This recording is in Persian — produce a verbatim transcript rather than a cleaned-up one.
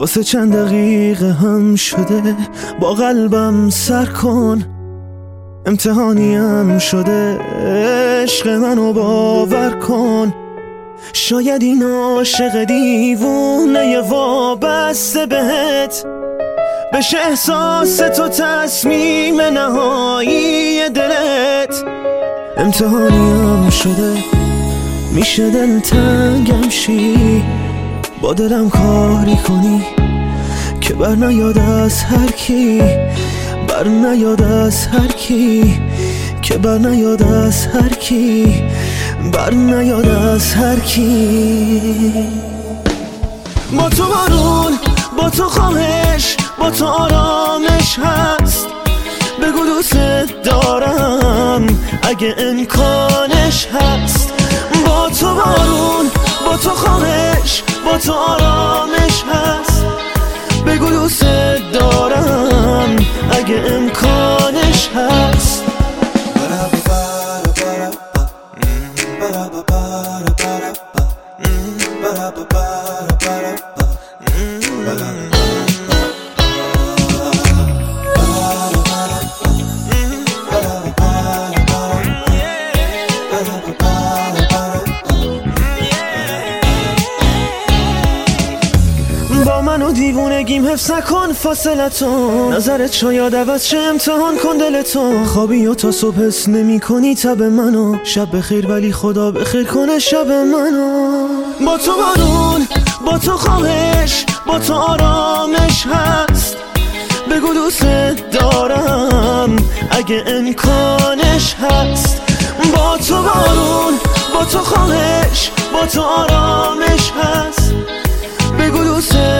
واسه چند دقیقه هم شده با قلبم سر کن، امتحانیم شده عشق منو باور کن. شاید این عاشق دیوونه وابسته بهت بشه احساس تو تصمیم نهایی دلت. امتحانیم شده میشه دلتنگم شی، با دلم کاری کنی که بر نیاد از هر کی، بر نیاد از هر کی، که بر نیاد از هر کی، بر نیاد از هر کی. با تو بارون، با تو خواهش، با تو آرامش هست. بگو دوست دارم اگه امکانش هست. با تو بارون، با تو خواهش، با تو آرامش هست. بگو دوست دارم اگه امکانش هست. با منو دیوونگیم حفظ نکن فاصلتو، نظرت شاید عوض شه امتحان کن دلتو. خوابی و تا صبح حس نمی کنی تب منو، شب بخیر ولی خدا بخیر کنه شب منو. با تو بارون، با تو خواهش، با تو آرامش هست. بگو دوست دارم اگه امکانش هست. با تو بارون، با تو خواهش، با تو آرامش هست. بگو دوست